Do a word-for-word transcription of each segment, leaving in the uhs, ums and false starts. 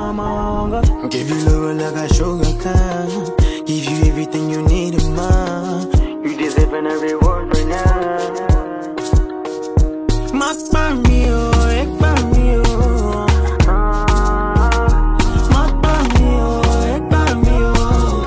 calm my hunger. Give you love like a sugar can. Give you everything you need in mind. You deserve an every word right now. Mat me, oh, ek me, oh. Mat me, oh, ek me, oh.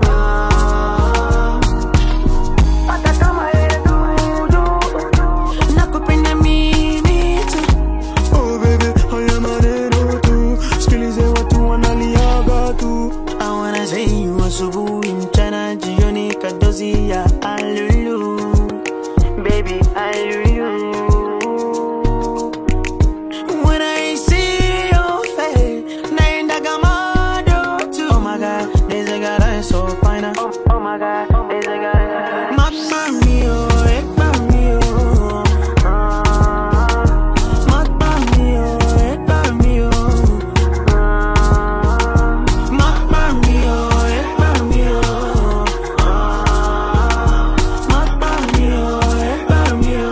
Ataka maedu, nakupenda mimi tu. Oh baby, I am a little too. Skilize watu wanaliaga tu. I wanna say you asubuhi mchana jioni kadozi ya alulu. Baby, alulu. When I see your face, naenda gamado too. Oh my God, there's a guy so fine. Oh, oh my God, there's a guy. Mama mio, ekba mio. Mama mio, ekba mio. Mama mio, ekba mio. Mama mio, ekba mio.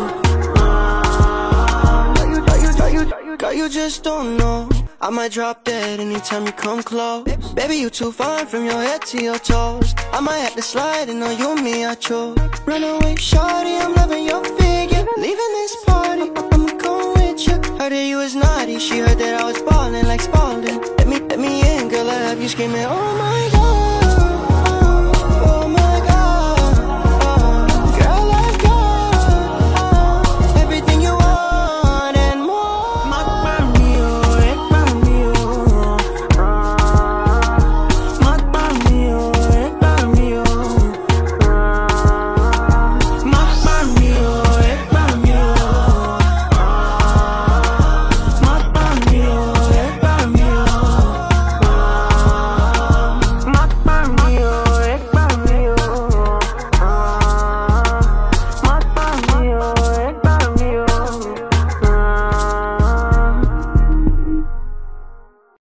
Girl, you just don't know. I might drop dead anytime you come close. Baby, you too fine from your head to your toes. I might have to slide and on you and me I chose. Run away, shawty, I'm loving your figure. Leaving this party, I'ma come with you. Heard that you was naughty, she heard that I was ballin' like Spalding. Let me, let me in, girl, I have you screaming, oh.